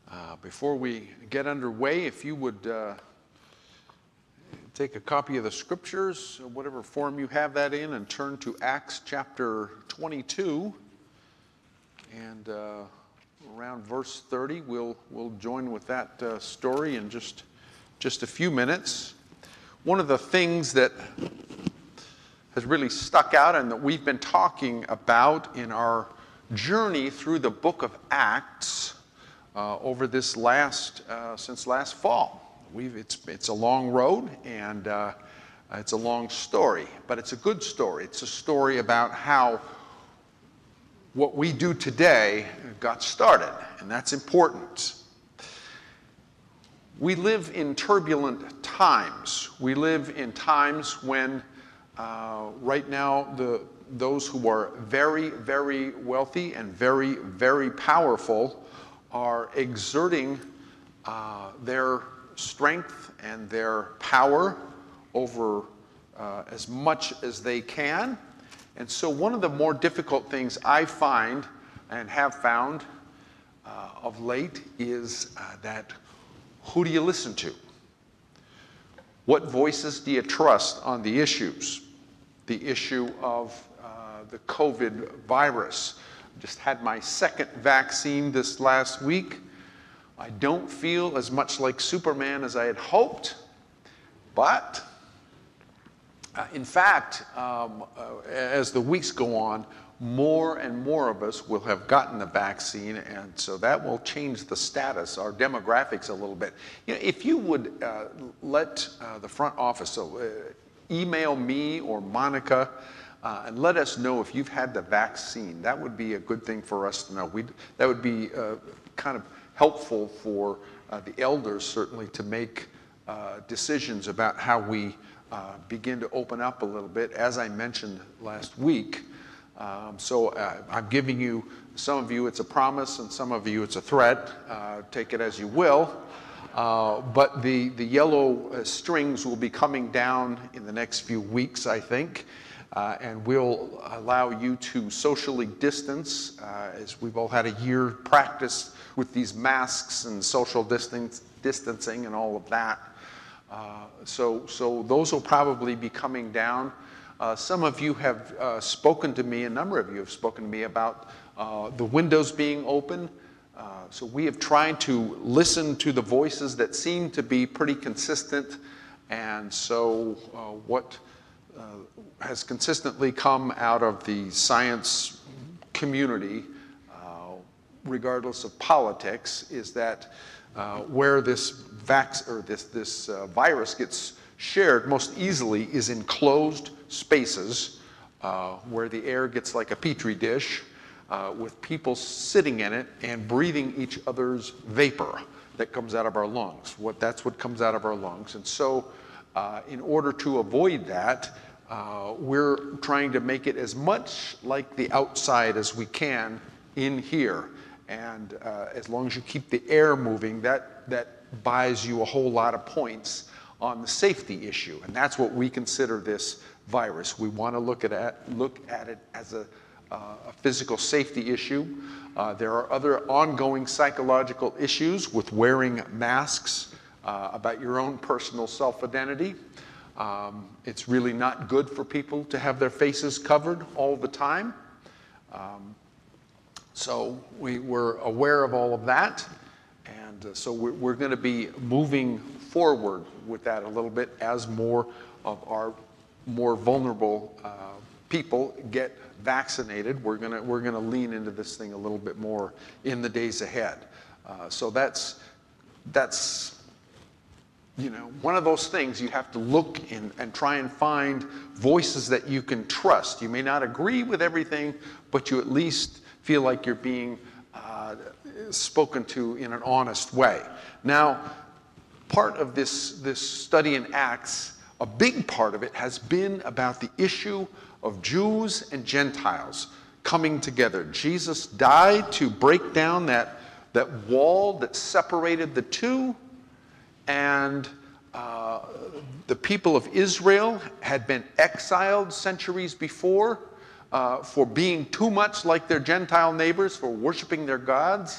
Before we get underway, if you would take a copy of the scriptures, whatever form you have that in, and turn to Acts chapter 22. And around verse 30, we'll join with that story in just a few minutes. One of the things that has really stuck out and that we've been talking about in our journey through the book of Acts over this since last fall. It's a long road and it's a long story, but it's a good story. It's a story about how what we do today got started, and that's important. We live in turbulent times. We live in times when right now those who are very, very wealthy and very, very powerful are exerting their strength and their power over as much as they can. And so one of the more difficult things I find and have found of late is that who do you listen to? What voices do you trust on the issues? The issue of the COVID virus. Just had my second vaccine this last week. I don't feel as much like Superman as I had hoped, but in fact, as the weeks go on, more and more of us will have gotten the vaccine, and so that will change the status, our demographics a little bit. You know, if you would let the front office, email me or Monica, and let us know if you've had the vaccine. That would be a good thing for us to know. That would be kind of helpful for the elders, certainly, to make decisions about how we begin to open up a little bit, as I mentioned last week. So I'm giving you, some of you it's a promise and some of you it's a threat. Take it as you will. But the yellow strings will be coming down in the next few weeks, I think. And we'll allow you to socially distance, as we've all had a year practice with these masks and social distancing and all of that. So those will probably be coming down. Some of you have spoken to me, a number of you have spoken to me about the windows being open. So we have tried to listen to the voices that seem to be pretty consistent. And so what has consistently come out of the science community, regardless of politics, is that where this virus gets shared most easily is in closed spaces where the air gets like a petri dish with people sitting in it and breathing each other's vapor that comes out of our lungs. That's what comes out of our lungs. And so in order to avoid that, we're trying to make it as much like the outside as we can in here. And as long as you keep the air moving, that buys you a whole lot of points on the safety issue. And that's what we consider this virus. We want to look at it as a physical safety issue. There are other ongoing psychological issues with wearing masks about your own personal self-identity. It's really not good for people to have their faces covered all the time. So we're aware of all of that. And so we're going to be moving forward with that a little bit as more of our more vulnerable people get vaccinated. We're going to lean into this thing a little bit more in the days ahead. So that's one of those things you have to look in and try and find voices that you can trust. You may not agree with everything, but you at least feel like you're being spoken to in an honest way. Now, part of this study in Acts, a big part of it has been about the issue of Jews and Gentiles coming together. Jesus died to break down that wall that separated the two, and the people of Israel had been exiled centuries before for being too much like their Gentile neighbors, for worshiping their gods.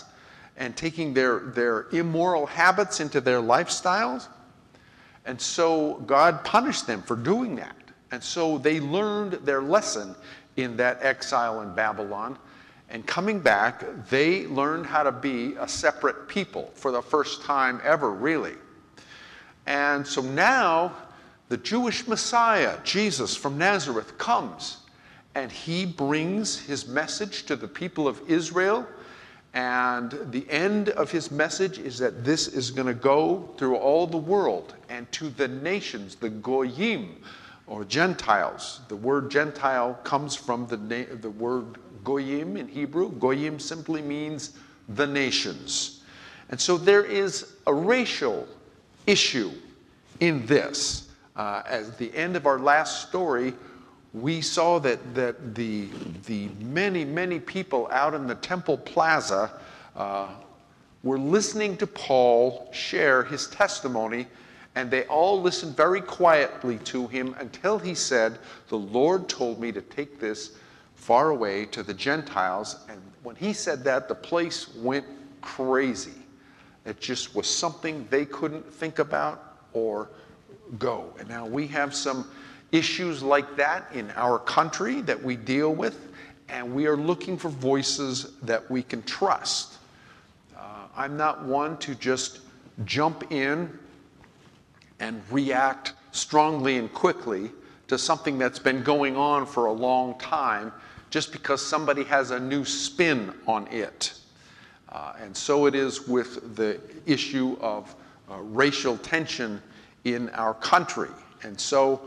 and taking their immoral habits into their lifestyles. And so God punished them for doing that. And so they learned their lesson in that exile in Babylon. And coming back, they learned how to be a separate people for the first time ever, really. And so now the Jewish Messiah, Jesus from Nazareth, comes. And he brings his message to the people of Israel. And the end of his message is that this is going to go through all the world and to the nations, the Goyim, or Gentiles. The word Gentile comes from the word Goyim in Hebrew. Goyim simply means the nations. And so there is a racial issue in this. At the end of our last story, we saw that the many people out in the temple plaza were listening to Paul share his testimony, and they all listened very quietly to him until he said, "The Lord told me to take this far away to the Gentiles." And when he said that, the place went crazy. It just was something they couldn't think about or go. And now we have some issues like that in our country that we deal with, and we are looking for voices that we can trust. I'm not one to just jump in and react strongly and quickly to something that's been going on for a long time just because somebody has a new spin on it. And so it is with the issue of racial tension in our country. And so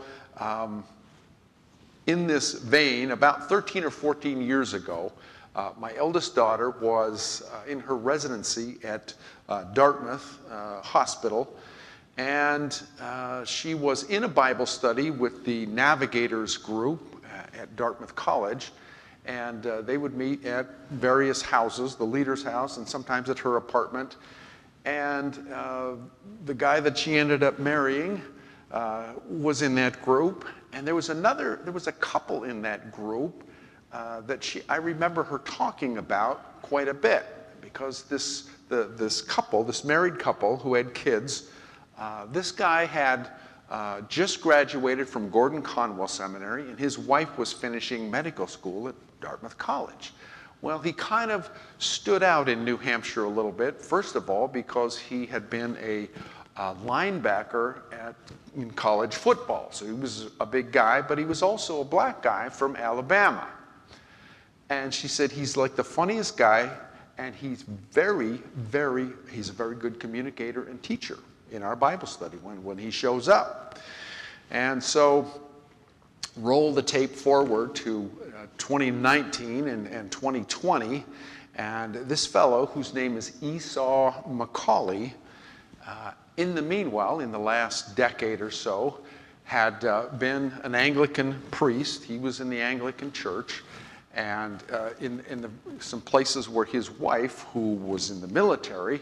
in this vein, about 13 or 14 years ago, my eldest daughter was in her residency at Dartmouth Hospital, and she was in a Bible study with the Navigators group at Dartmouth College, and they would meet at various houses, the leader's house and sometimes at her apartment. And the guy that she ended up marrying was in that group, and there was a couple in that group that I remember her talking about quite a bit, because this married couple who had kids, this guy had just graduated from Gordon Conwell Seminary, and his wife was finishing medical school at Dartmouth College. Well, he kind of stood out in New Hampshire a little bit, first of all, because he had been a linebacker in college football. So he was a big guy, but he was also a black guy from Alabama. And she said he's like the funniest guy, and he's he's a very good communicator and teacher in our Bible study when he shows up. And so roll the tape forward to 2019 and 2020, and this fellow, whose name is Esau McCaulley, in the meanwhile, in the last decade or so, had been an Anglican priest. He was in the Anglican Church, and in some places where his wife, who was in the military,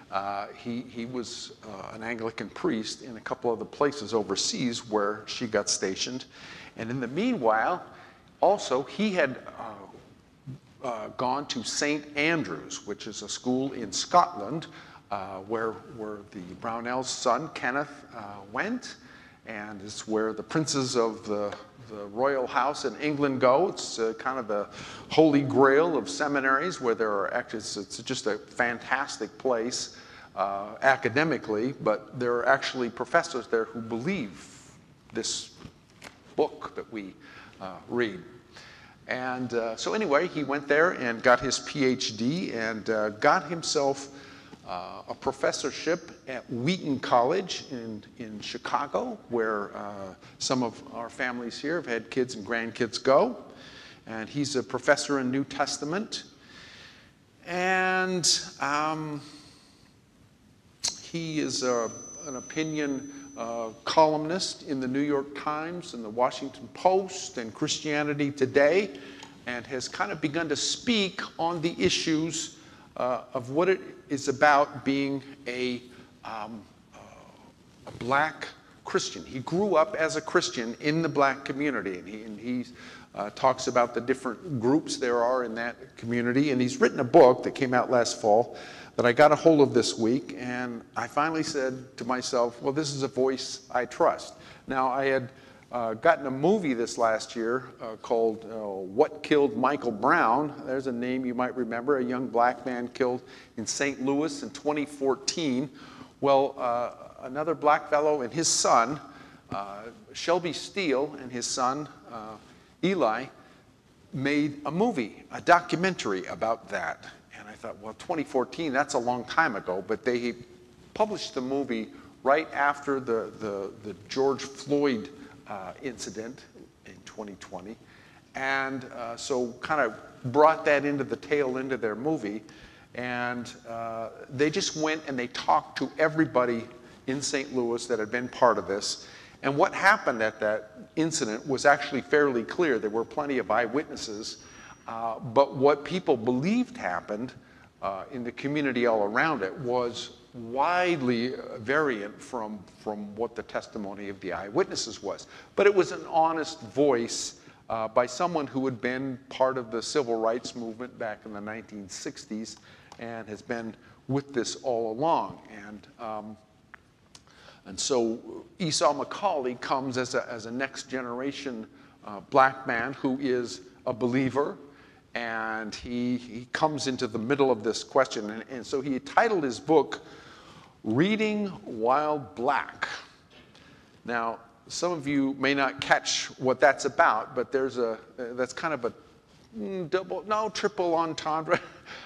he was an Anglican priest in a couple of the places overseas where she got stationed. And in the meanwhile, also, he had gone to St. Andrews, which is a school in Scotland, where the Brownell's son, Kenneth, went, and it's where the princes of the royal house in England go. It's kind of the holy grail of seminaries, where there are actually, it's just a fantastic place academically, but there are actually professors there who believe this book that we read. And so anyway, he went there and got his PhD and got himself a professorship at Wheaton College in Chicago, where some of our families here have had kids and grandkids go. And he's a professor in New Testament. And he is an opinion columnist in the New York Times and the Washington Post and Christianity Today, and has kind of begun to speak on the issues of what it is about being a black Christian. He grew up as a Christian in the black community, and he talks about the different groups there are in that community, and he's written a book that came out last fall that I got a hold of this week, and I finally said to myself, well, this is a voice I trust. Now, I had gotten a movie this last year called What Killed Michael Brown. There's a name you might remember, a young black man killed in St. Louis in 2014. Well, another black fellow and his son, Shelby Steele, and his son, Eli, made a movie, a documentary about that. And I thought, well, 2014, that's a long time ago, but they published the movie right after the George Floyd incident in 2020. And so kind of brought that into the tail end of their movie. And they just went and they talked to everybody in St. Louis that had been part of this. And what happened at that incident was actually fairly clear. There were plenty of eyewitnesses. But what people believed happened in the community all around it was widely variant from what the testimony of the eyewitnesses was. But it was an honest voice by someone who had been part of the civil rights movement back in the 1960s and has been with this all along. And so Esau McCaulley comes as a next generation black man who is a believer, and he comes into the middle of this question. And so he titled his book, Reading While Black. Now, some of you may not catch what that's about, but that's kind of a triple entendre.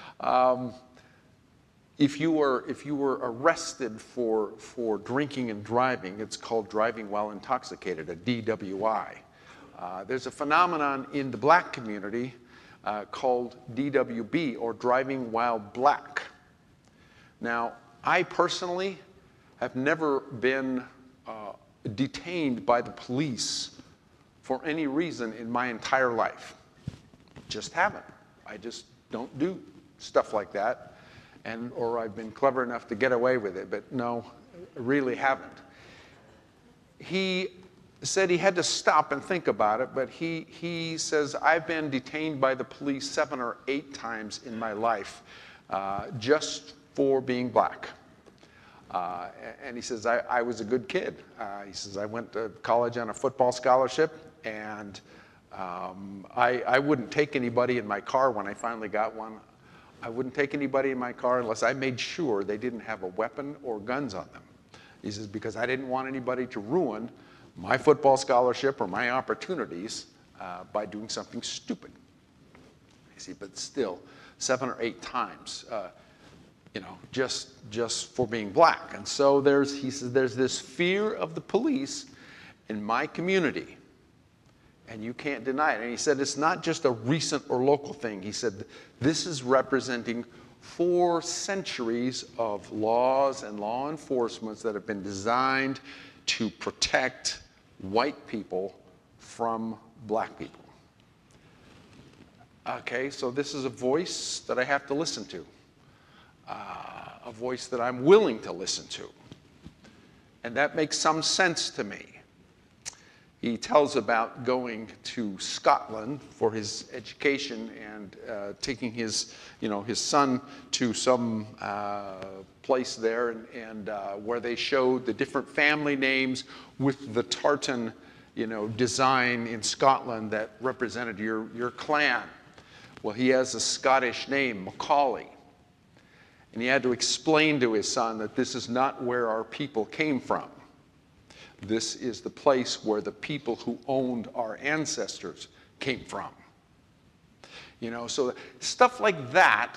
If you were arrested for drinking and driving, it's called driving while intoxicated, a DWI. There's a phenomenon in the black community called DWB, or driving while black. Now, I personally have never been detained by the police for any reason in my entire life. Just haven't. I just don't do stuff like that. Or I've been clever enough to get away with it, but no, really haven't. He said he had to stop and think about it, but he says, I've been detained by the police 7 or 8 times in my life just for being black. And he says, I was a good kid. He says, I went to college on a football scholarship, and I wouldn't take anybody in my car when I finally got one. I wouldn't take anybody in my car unless I made sure they didn't have a weapon or guns on them. He says, because I didn't want anybody to ruin my football scholarship or my opportunities by doing something stupid. You see, but still, 7 or 8 times, just for being black. And so he says, there's this fear of the police in my community. And you can't deny it. And he said it's not just a recent or local thing. He said this is representing 4 centuries of laws and law enforcements that have been designed to protect white people from black people. Okay, so this is a voice that I have to listen to, a voice that I'm willing to listen to. And that makes some sense to me. He tells about going to Scotland for his education and taking his son to some place there, and where they showed the different family names with the tartan, design in Scotland that represented your clan. Well, he has a Scottish name, Macaulay, and he had to explain to his son that this is not where our people came from. This is the place where the people who owned our ancestors came from. So stuff like that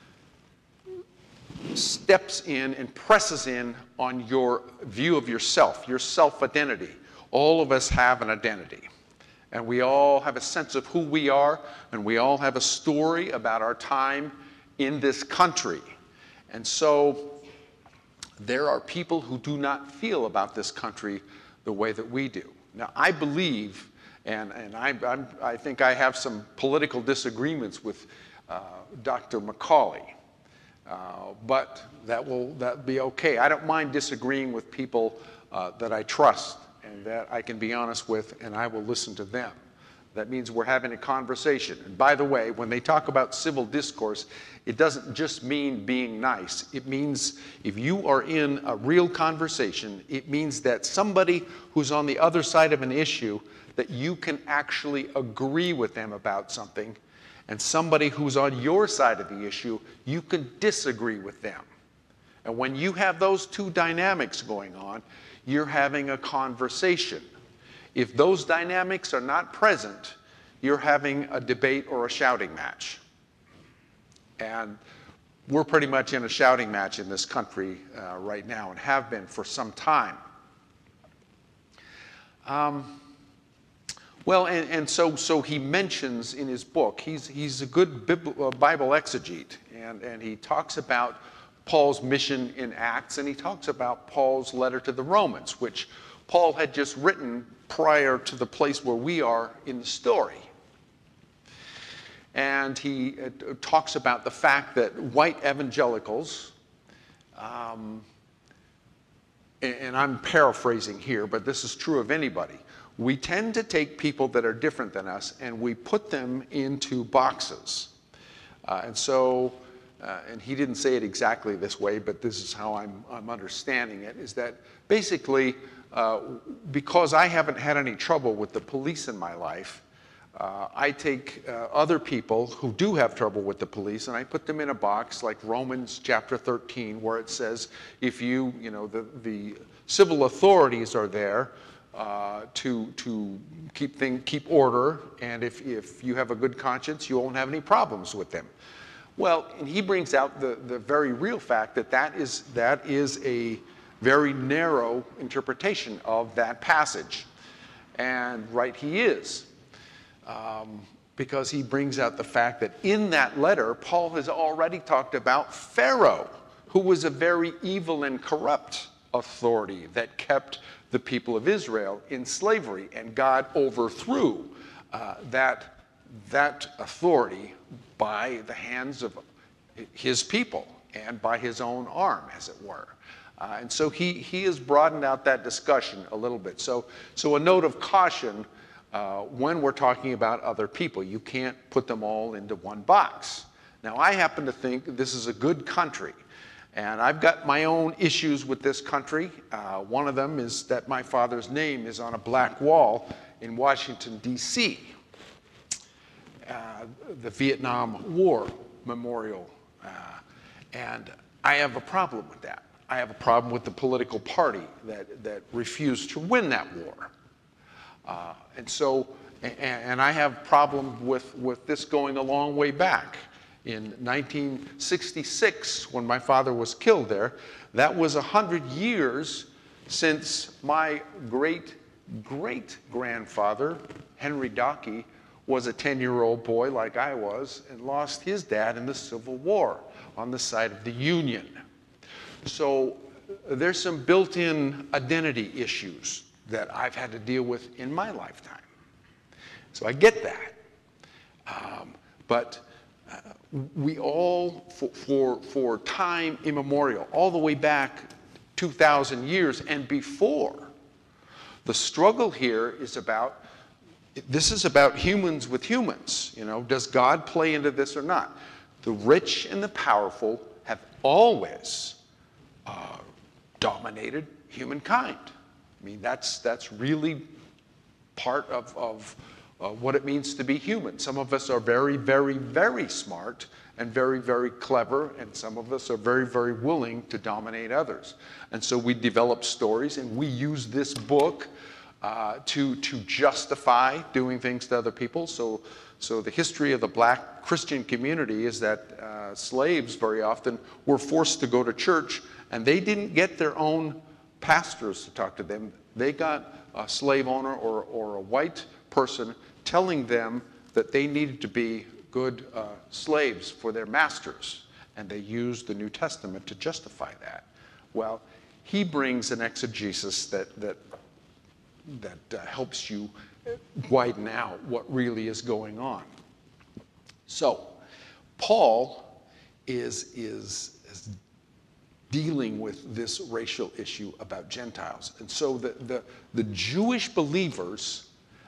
steps in and presses in on your view of yourself, your self-identity. All of us have an identity. And we all have a sense of who we are, and we all have a story about our time in this country. And so there are people who do not feel about this country the way that we do. Now, I believe, and I think I have some political disagreements with Dr. Macaulay, but that'll be okay. I don't mind disagreeing with people that I trust and that I can be honest with, and I will listen to them. That means we're having a conversation. And by the way, when they talk about civil discourse, it doesn't just mean being nice. It means if you are in a real conversation, it means that somebody who's on the other side of an issue, that you can actually agree with them about something, and somebody who's on your side of the issue, you can disagree with them. And when you have those two dynamics going on, you're having a conversation. If those dynamics are not present, you're having a debate or a shouting match. And we're pretty much in a shouting match in this country right now, and have been for some time. Well, so he mentions in his book, he's a good Bible exegete, and he talks about Paul's mission in Acts, and he talks about Paul's letter to the Romans, which Paul had just written prior to the place where we are in the story. And he talks about the fact that white evangelicals, and I'm paraphrasing here, but this is true of anybody, we tend to take people that are different than us and we put them into boxes. And he didn't say it exactly this way, but this is how I'm understanding it, is that basically, because I haven't had any trouble with the police in my life, I take other people who do have trouble with the police and I put them in a box like Romans chapter 13, where it says if the civil authorities are there to keep order, and if you have a good conscience, you won't have any problems with them. Well, and he brings out the very real fact that is a very narrow interpretation of that passage. And right he is. Because he brings out the fact that in that letter, Paul has already talked about Pharaoh, who was a very evil and corrupt authority that kept the people of Israel in slavery. And God overthrew that authority by the hands of his people and by his own arm, as it were. And so he has broadened out that discussion a little bit. So a note of caution when we're talking about other people. You can't put them all into one box. Now, I happen to think this is a good country, and I've got my own issues with this country. One of them is that my father's name is on a black wall in Washington, D.C., the Vietnam War Memorial. And I have a problem with that. I have a problem with the political party that refused to win that war. And I have problems with this going a long way back. In 1966, when my father was killed there, that was 100 years since my great-great-grandfather, Henry Dockey, was a 10-year-old boy like I was and lost his dad in the Civil War on the side of the Union. So there's some built-in identity issues that I've had to deal with in my lifetime. So I get that. But we all, for time immemorial, all the way back 2,000 years and before, the struggle here is about, this is about humans with humans. Does God play into this or not? The rich and the powerful have always dominated humankind. I mean, that's really part of what it means to be human. Some of us are very, very, very smart and very, very clever, and some of us are very, very willing to dominate others. And so we develop stories, and we use this book to justify doing things to other people. So the history of the black Christian community is that slaves very often were forced to go to church, and they didn't get their own pastors to talk to them. They got a slave owner or a white person telling them that they needed to be good slaves for their masters, and they used the New Testament to justify that. Well, he brings an exegesis that helps you widen out what really is going on. So, Paul is dealing with this racial issue about Gentiles. And so the Jewish believers,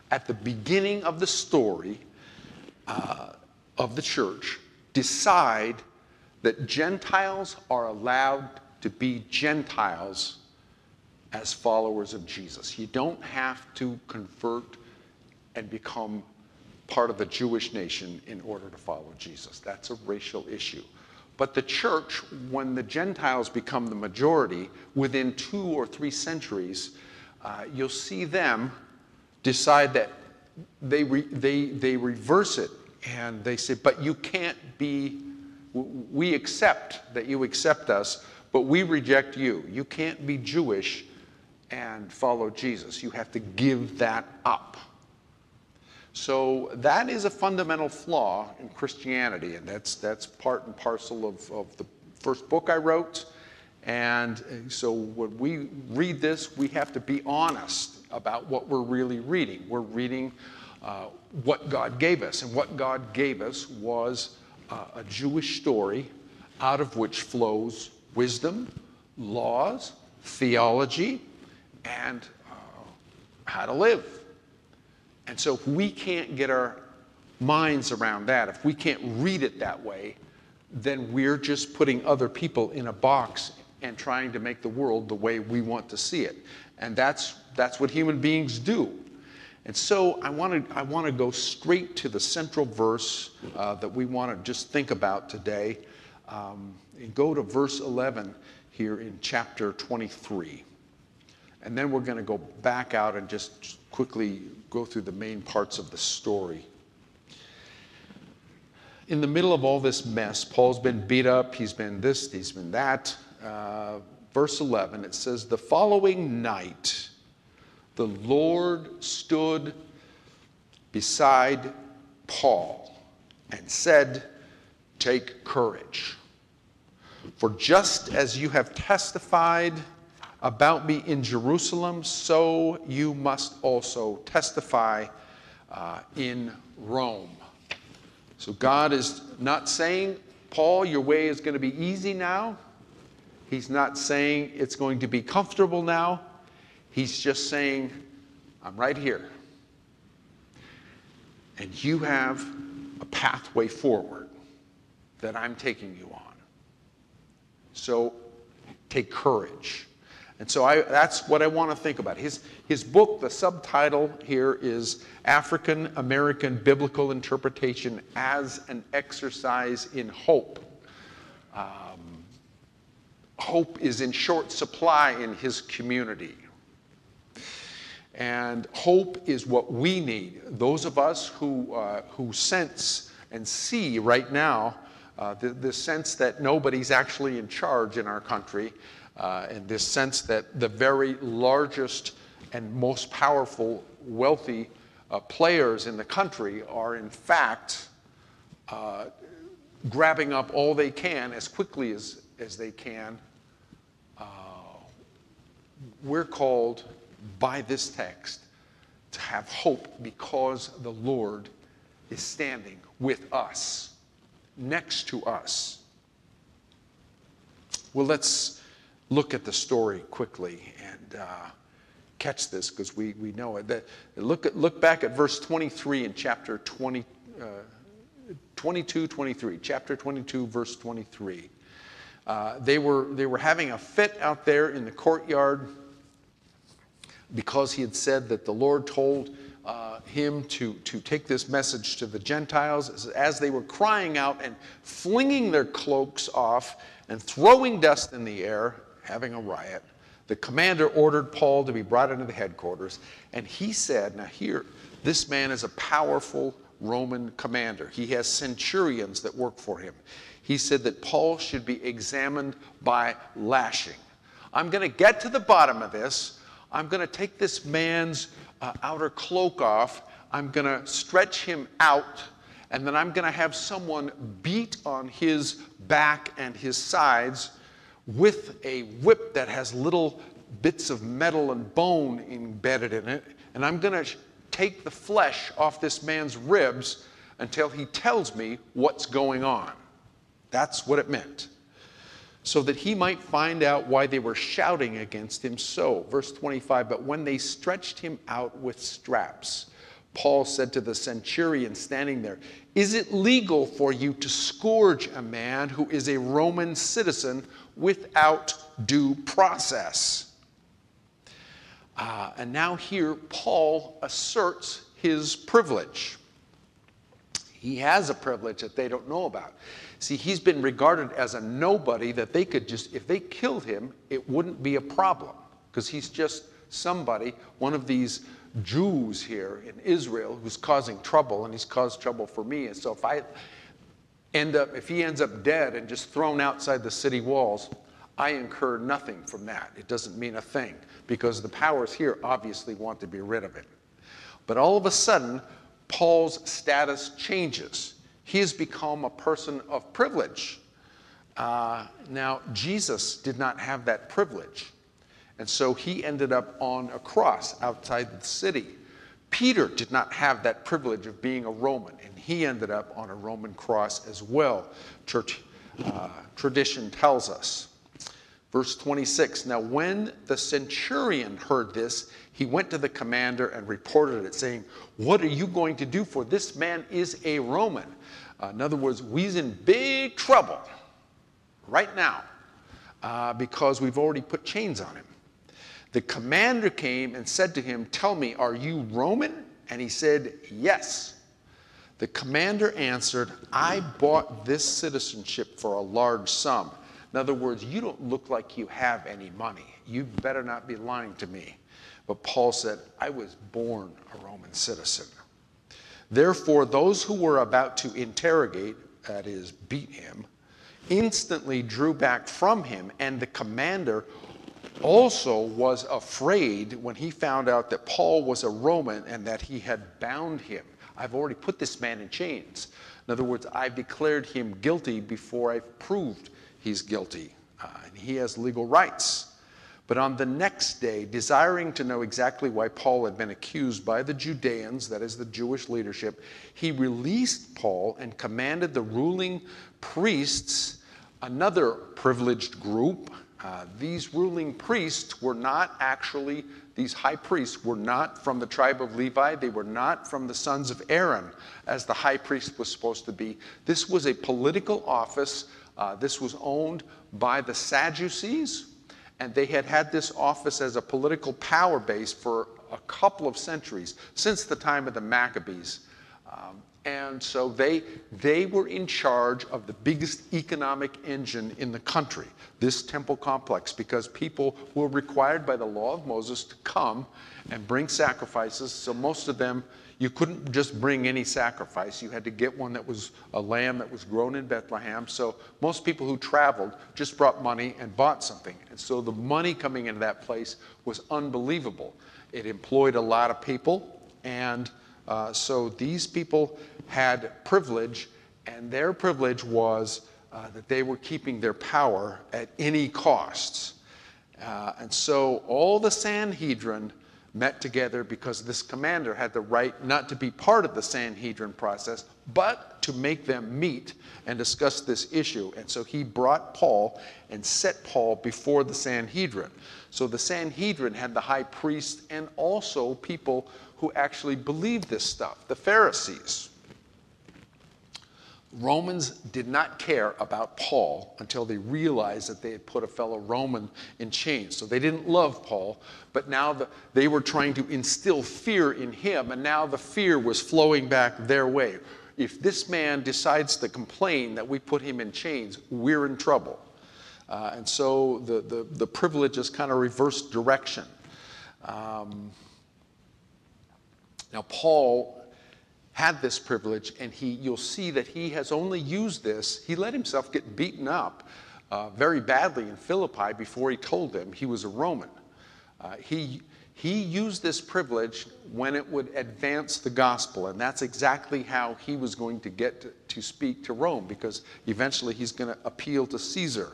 at the beginning of the story of the church, decide that Gentiles are allowed to be Gentiles as followers of Jesus. You don't have to convert and become part of the Jewish nation in order to follow Jesus. That's a racial issue. But the church, when the Gentiles become the majority, within 2 or 3 centuries, you'll see them decide that they reverse it, and they say, but you can't be, we accept that you accept us, but we reject you. You can't be Jewish and follow Jesus. You have to give that up. So that is a fundamental flaw in Christianity, and that's part and parcel of the first book I wrote. And so when we read this, we have to be honest about what we're really reading. We're reading what God gave us, and what God gave us was a Jewish story out of which flows wisdom, laws, theology, and how to live. And so if we can't get our minds around that, if we can't read it that way, then we're just putting other people in a box and trying to make the world the way we want to see it. And that's what human beings do. And so I want to go straight to the central verse that we want to just think about today. And go to verse 11 here in chapter 23. And then we're going to go back out and just quickly go through the main parts of the story. In the middle of all this mess, Paul's been beat up, he's been this, he's been that. Verse 11, it says, the following night, the Lord stood beside Paul and said, take courage. For just as you have testified about me in Jerusalem, so you must also testify in Rome. So God is not saying, Paul, your way is going to be easy now. He's not saying it's going to be comfortable now. He's just saying, I'm right here. And you have a pathway forward that I'm taking you on. So take courage. And so that's what I want to think about. His book, the subtitle here is African American Biblical Interpretation as an Exercise in Hope. Hope is in short supply in his community. And hope is what we need. Those of us who sense and see right now the sense that nobody's actually in charge in our country, and this sense that the very largest and most powerful, wealthy players in the country are in fact grabbing up all they can as quickly as they can. We're called by this text to have hope because the Lord is standing with us, next to us. Well, let's look at the story quickly and catch this because we know it. Look back at verse 23 in chapter 22, chapter 22, verse 23. They were having a fit out there in the courtyard because he had said that the Lord told him to take this message to the Gentiles. As they were crying out and flinging their cloaks off and throwing dust in the air, having a riot, the commander ordered Paul to be brought into the headquarters. And he said, now here, this man is a powerful Roman commander. He has centurions that work for him. He said that Paul should be examined by lashing. I'm going to get to the bottom of this. I'm going to take this man's outer cloak off. I'm going to stretch him out. And then I'm going to have someone beat on his back and his sides with a whip that has little bits of metal and bone embedded in it. And I'm going to take the flesh off this man's ribs until he tells me what's going on. That's what it meant. So that he might find out why they were shouting against him so. Verse 25, but when they stretched him out with straps, Paul said to the centurion standing there, "Is it legal for you to scourge a man who is a Roman citizen without due process?" And now here, Paul asserts his privilege. He has a privilege that they don't know about. See, he's been regarded as a nobody that they could just, if they killed him, it wouldn't be a problem. Because he's just somebody, one of these Jews here in Israel who's causing trouble, and he's caused trouble for me. And so if he ends up dead and just thrown outside the city walls, I incur nothing from that. It doesn't mean a thing, because the powers here obviously want to be rid of him. But all of a sudden, Paul's status changes. He has become a person of privilege. Now, Jesus did not have that privilege. And so he ended up on a cross outside the city. Peter did not have that privilege of being a Roman, and he ended up on a Roman cross as well, church tradition tells us. Verse 26, now when the centurion heard this, he went to the commander and reported it, saying, "What are you going to do? For this man is a Roman." In other words, we's in big trouble right now because we've already put chains on him. The commander came and said to him, "Tell me, are you Roman?" And he said, "Yes." The commander answered, "I bought this citizenship for a large sum." In other words, you don't look like you have any money. You better not be lying to me. But Paul said, "I was born a Roman citizen." Therefore, those who were about to interrogate, that is, beat him, instantly drew back from him, and the commander also was afraid when he found out that Paul was a Roman and that he had bound him. I've already put this man in chains. In other words, I've declared him guilty before I've proved he's guilty. And he has legal rights. But on the next day, desiring to know exactly why Paul had been accused by the Judeans, that is the Jewish leadership, he released Paul and commanded the ruling priests, another privileged group. These ruling priests were not actually, these high priests were not from the tribe of Levi. They were not from the sons of Aaron, as the high priest was supposed to be. This was a political office. This was owned by the Sadducees, and they had had this office as a political power base for a couple of centuries, since the time of the Maccabees. And so they were in charge of the biggest economic engine in the country, this temple complex, because people were required by the law of Moses to come and bring sacrifices. So most of them, you couldn't just bring any sacrifice. You had to get one that was a lamb that was grown in Bethlehem. So most people who traveled just brought money and bought something. And so the money coming into that place was unbelievable. It employed a lot of people, and so these people had privilege, and their privilege was that they were keeping their power at any costs. And so all the Sanhedrin met together because this commander had the right not to be part of the Sanhedrin process, but to make them meet and discuss this issue. And so he brought Paul and set Paul before the Sanhedrin. So the Sanhedrin had the high priest and also people who actually believed this stuff, the Pharisees. Romans did not care about Paul until they realized that they had put a fellow Roman in chains. So they didn't love Paul, but now they were trying to instill fear in him, and now the fear was flowing back their way. If this man decides to complain that we put him in chains, we're in trouble. And so the privilege is kind of reversed direction. Now Paul had this privilege, and you'll see that he has only used this. He let himself get beaten up very badly in Philippi before he told them he was a Roman. He used this privilege when it would advance the gospel, and that's exactly how he was going to get to speak to Rome, because eventually he's going to appeal to Caesar.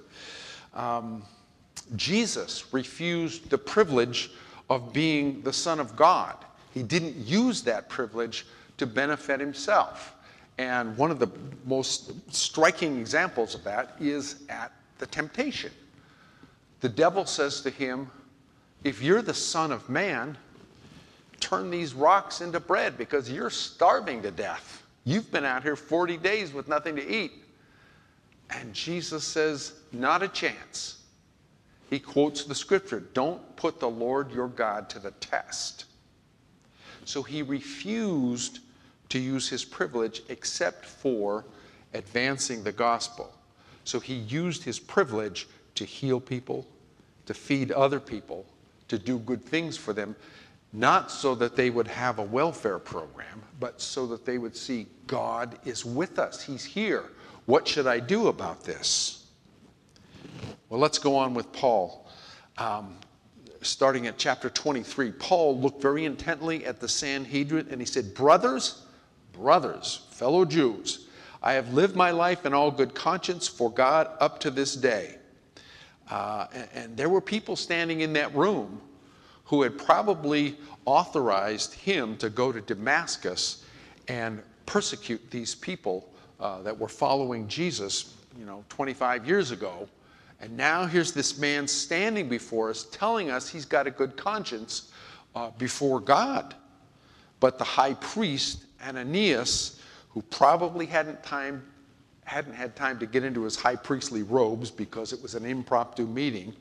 Jesus refused the privilege of being the Son of God. He didn't use that privilege to benefit himself. And one of the most striking examples of that is at the temptation. The devil says to him, "If you're the Son of Man, turn these rocks into bread because you're starving to death. You've been out here 40 days with nothing to eat. And Jesus says, not a chance. He quotes the scripture, don't put the Lord your God to the test. So he refused to use his privilege except for advancing the gospel. So he used his privilege to heal people, to feed other people, to do good things for them, not so that they would have a welfare program, but so that they would see God is with us. He's here. What should I do about this? Well, let's go on with Paul. Starting at chapter 23, Paul looked very intently at the Sanhedrin and he said, brothers, fellow Jews, I have lived my life in all good conscience for God up to this day. And there were people standing in that room who had probably authorized him to go to Damascus and persecute these people that were following Jesus, 25 years ago. And now here's this man standing before us telling us he's got a good conscience before God. But the high priest, Ananias, who probably hadn't had time to get into his high priestly robes because it was an impromptu meeting,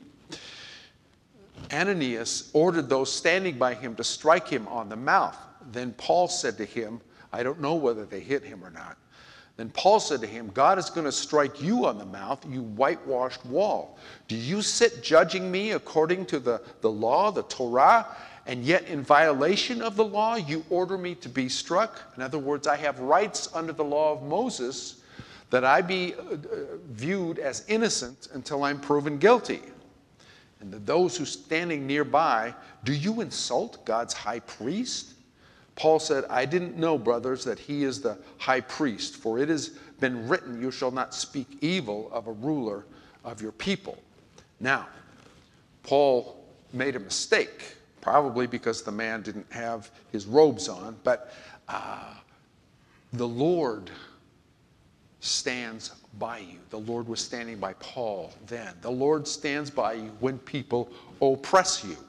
Ananias ordered those standing by him to strike him on the mouth. Then Paul said to him, I don't know whether they hit him or not. Then Paul said to him, God is going to strike you on the mouth, you whitewashed wall. Do you sit judging me according to the law, the Torah, and yet in violation of the law you order me to be struck? In other words, I have rights under the law of Moses that I be viewed as innocent until I'm proven guilty. And to those who standing nearby, do you insult God's high priest? Paul said, I didn't know, brothers, that he is the high priest, for it has been written, you shall not speak evil of a ruler of your people. Now, Paul made a mistake, probably because the man didn't have his robes on, but the Lord stands by you. The Lord was standing by Paul then. The Lord stands by you when people oppress you.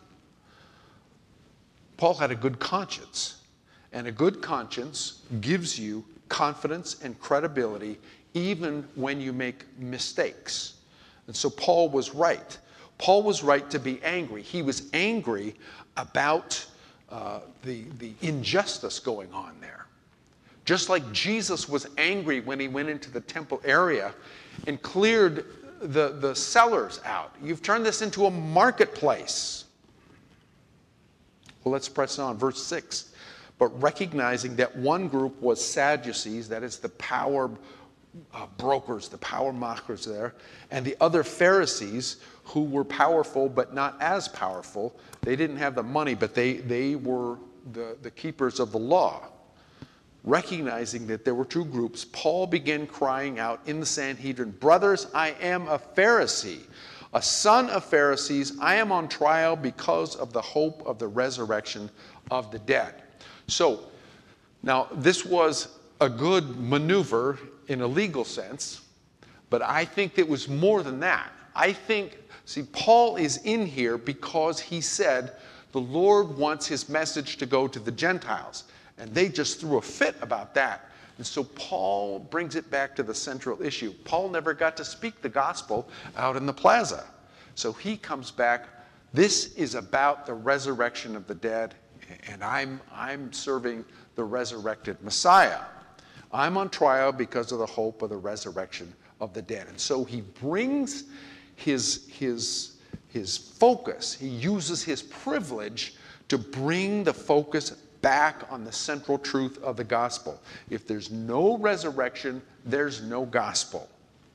Paul had a good conscience. And a good conscience gives you confidence and credibility even when you make mistakes. And so Paul was right. Paul was right to be angry. He was angry about the injustice going on there. Just like Jesus was angry when he went into the temple area and cleared the sellers out. You've turned this into a marketplace. Well, let's press on. Verse 6. But recognizing that one group was Sadducees, that is the power brokers, the power mockers there, and the other Pharisees who were powerful but not as powerful. They didn't have the money, but they were the keepers of the law. Recognizing that there were two groups, Paul began crying out in the Sanhedrin, brothers, I am a Pharisee, a son of Pharisees. I am on trial because of the hope of the resurrection of the dead. So, now this was a good maneuver in a legal sense, but I think it was more than that. Paul is in here because he said the Lord wants his message to go to the Gentiles, and they just threw a fit about that. And so Paul brings it back to the central issue. Paul never got to speak the gospel out in the plaza. So he comes back. This is about the resurrection of the dead. And I'm serving the resurrected Messiah. I'm on trial because of the hope of the resurrection of the dead. And so he brings his focus. He uses his privilege to bring the focus back on the central truth of the gospel. If there's no resurrection, there's no gospel.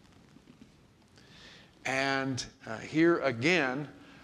And here again,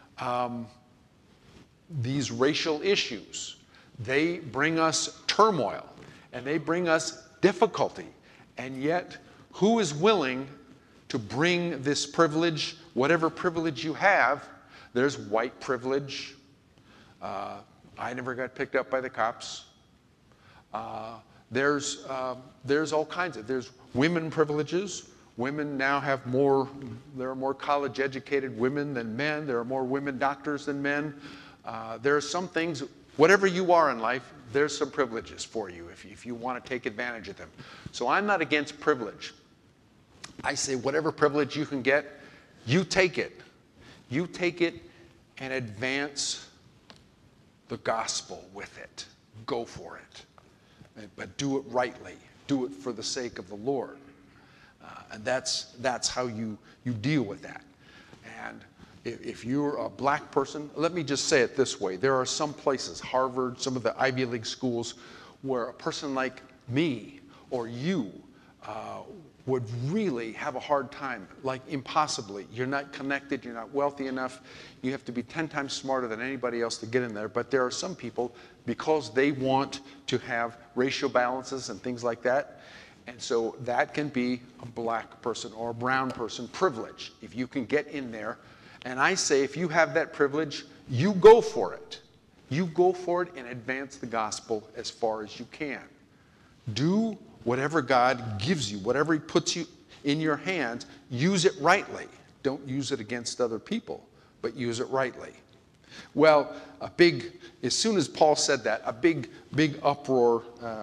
these racial issues, they bring us turmoil and they bring us difficulty. And yet, who is willing to bring this privilege, whatever privilege you have? There's white privilege. I never got picked up by the cops. There's all kinds of, there's women privileges. Women now have there are more college educated women than men. There are more women doctors than men. There are some things Whatever you are in life, there's some privileges for you if you want to take advantage of them. So I'm not against privilege. I say whatever privilege you can get, you take it. You take it and advance the gospel with it. Go for it. But do it rightly. Do it for the sake of the Lord. And that's how you deal with that. And if you're a black person, let me just say it this way. There are some places, Harvard, some of the Ivy League schools, where a person like me or you would really have a hard time, like impossibly. You're not connected, you're not wealthy enough, you have to be 10 times smarter than anybody else to get in there. But there are some people, because they want to have racial balances and things like that, and so that can be a black person or a brown person privilege, if you can get in there. And I say, if you have that privilege, you go for it. You go for it and advance the gospel as far as you can. Do whatever God gives you, whatever he puts you in your hands, use it rightly. Don't use it against other people, but use it rightly. Well, as soon as Paul said that, a big uproar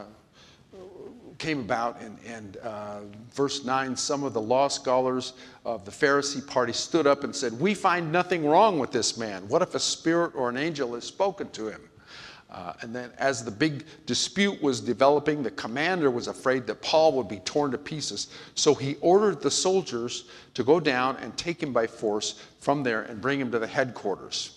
came about, and verse 9, some of the law scholars of the Pharisee party stood up and said, "We find nothing wrong with this man. What if a spirit or an angel has spoken to him?" And then as the big dispute was developing, the commander was afraid that Paul would be torn to pieces. So he ordered the soldiers to go down and take him by force from there and bring him to the headquarters.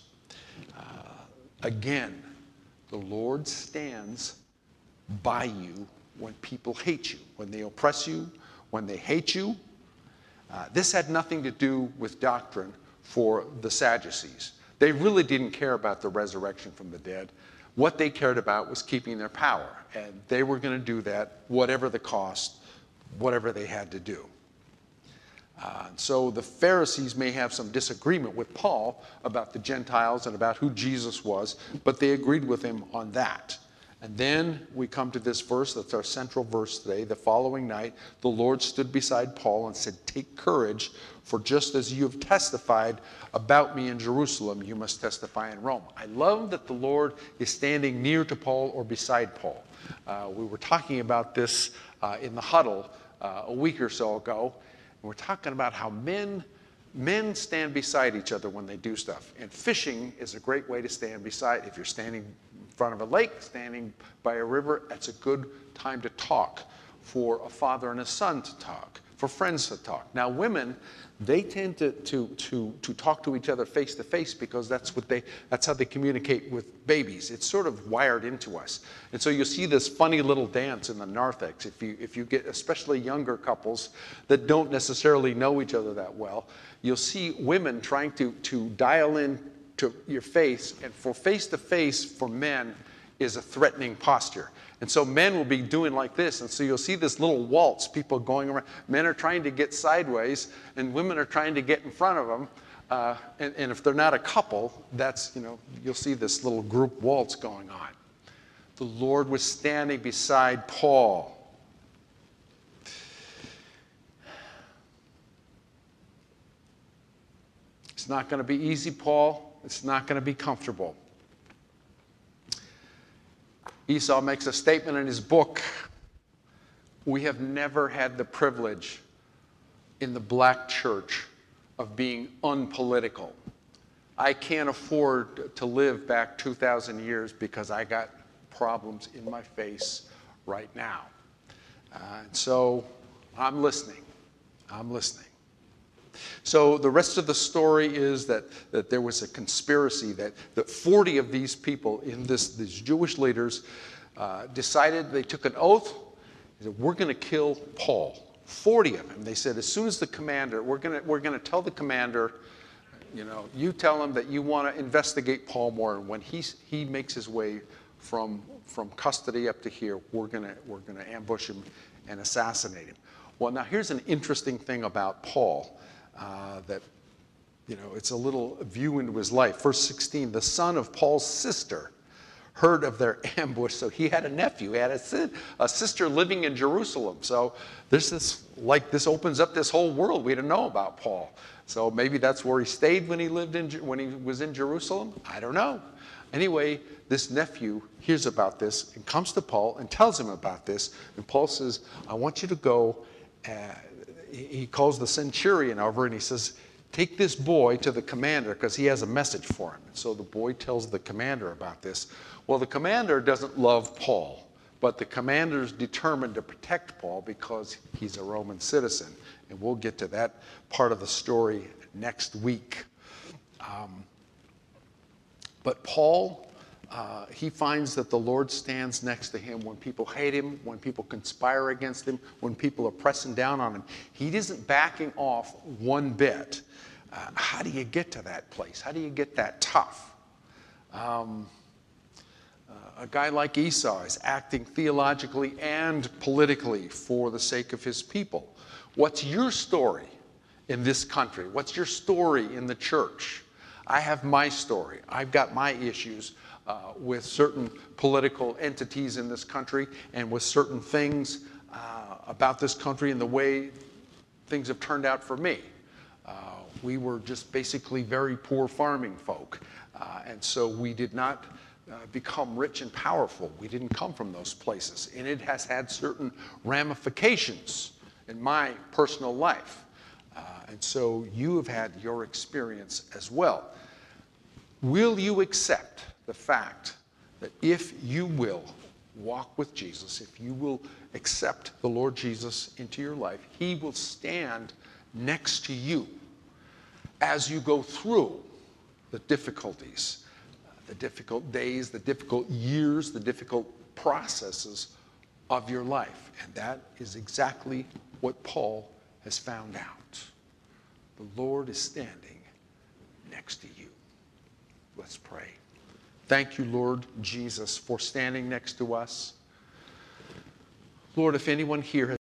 Again, the Lord stands by you when people hate you, when they oppress you, when they hate you. This had nothing to do with doctrine for the Sadducees. They really didn't care about the resurrection from the dead. What they cared about was keeping their power, and they were going to do that whatever the cost, whatever they had to do. So the Pharisees may have some disagreement with Paul about the Gentiles and about who Jesus was, but they agreed with him on that. And then we come to this verse, that's our central verse today. The following night, the Lord stood beside Paul and said, "Take courage, for just as you have testified about me in Jerusalem, you must testify in Rome." I love that the Lord is standing near to Paul or beside Paul. We were talking about this in the huddle a week or so ago. And we're talking about how men stand beside each other when they do stuff. And fishing is a great way to stand beside. If you're standing in front of a lake, standing by a river, that's a good time to talk, for a father and a son to talk, for friends to talk. Now women, they tend to talk to each other face to face, because that's how they communicate with babies. It's sort of wired into us. And so you'll see this funny little dance in the narthex. If you get especially younger couples that don't necessarily know each other that well, you'll see women trying to dial in to your face, and for face to face for men is a threatening posture. And so men will be doing like this, and so you'll see this little waltz, people going around. Men are trying to get sideways, and women are trying to get in front of them. And if they're not a couple, you'll see this little group waltz going on. The Lord was standing beside Paul. It's not going to be easy, Paul. It's not going to be comfortable. Esau makes a statement in his book. We have never had the privilege in the black church of being unpolitical. I can't afford to live back 2,000 years because I got problems in my face right now. So I'm listening. I'm listening. So the rest of the story is that there was a conspiracy that 40 of these people these Jewish leaders decided, they took an oath, that we're going to kill Paul. 40 of them. They said, as soon as the commander, we're going to tell the commander, you tell him that you want to investigate Paul more, and when he makes his way from custody up to here, we're going to ambush him and assassinate him. Well, now here's an interesting thing about Paul. That, it's a little view into his life. Verse 16, the son of Paul's sister heard of their ambush. So he had a nephew, he had a sister living in Jerusalem. So there's this opens up this whole world we didn't know about Paul. So maybe that's where he stayed when he was in Jerusalem. I don't know. Anyway, this nephew hears about this and comes to Paul and tells him about this. And Paul says, I want you to go. He calls the centurion over and he says, take this boy to the commander because he has a message for him. And so the boy tells the commander about this. Well, the commander doesn't love Paul, but the commander's determined to protect Paul because he's a Roman citizen. And we'll get to that part of the story next week. But Paul, he finds that the Lord stands next to him when people hate him, when people conspire against him, when people are pressing down on him. He isn't backing off one bit. How do you get to that place? How do you get that tough? A guy like Esau is acting theologically and politically for the sake of his people. What's your story in this country? What's your story in the church? I have my story. I've got my issues with certain political entities in this country and with certain things about this country and the way things have turned out for me. We were just basically very poor farming folk. And so we did not become rich and powerful. We didn't come from those places. And it has had certain ramifications in my personal life. And so you have had your experience as well. Will you accept the fact that if you will walk with Jesus, if you will accept the Lord Jesus into your life, he will stand next to you as you go through the difficulties, the difficult days, the difficult years, the difficult processes of your life. And that is exactly what Paul has found out. The Lord is standing next to you. Let's pray. Thank you, Lord Jesus, for standing next to us. Lord, if anyone here has